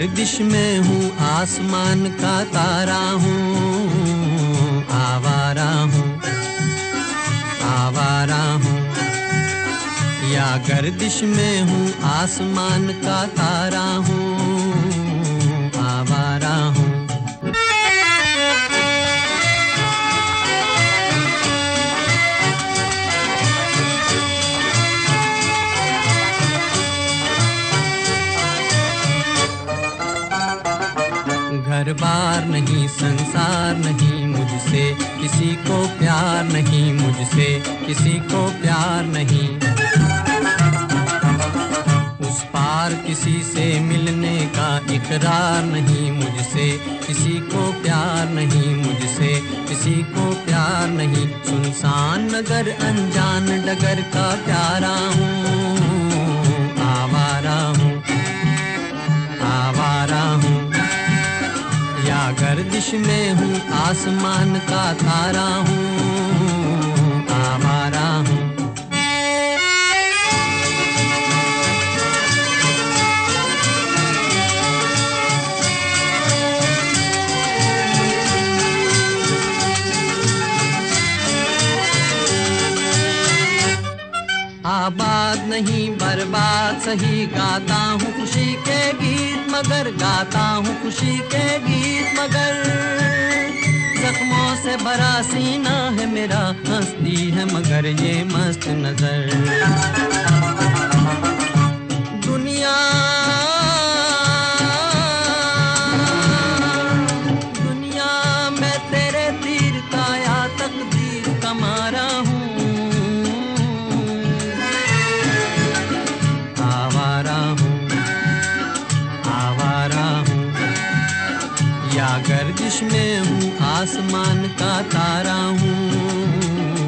गर्दिश में हूँ, आसमान का तारा हूँ, आवारा हूँ, आवारा हूँ। या गर्दिश में हूँ, आसमान का तारा हूँ, आवारा हूँ। घर बार नहीं, संसार नहीं, मुझसे किसी को प्यार नहीं, मुझसे किसी को प्यार नहीं। उस पार किसी से मिलने का इकरार नहीं, मुझसे किसी को प्यार नहीं, मुझसे किसी को प्यार नहीं। सुनसान नगर अनजान डगर का प्यारा हूँ, आवारा हूँ, आवारा हूँ। या गर्दिश में हूँ, आसमान का तारा हूँ, आवारा हूँ। आबाद नहीं बर्बाद सही, गाता हूँ खुशी के गीत मगर, गाता हूँ खुशी के गीत मगर। जख्मों से भरा सीना है मेरा, हंसती है मगर ये मस्त नजर। दुनिया दुनिया मैं तेरे तीर का या तकदीर का मारा हूँ, या गर्दिश में हूँ, आसमान का तारा हूँ,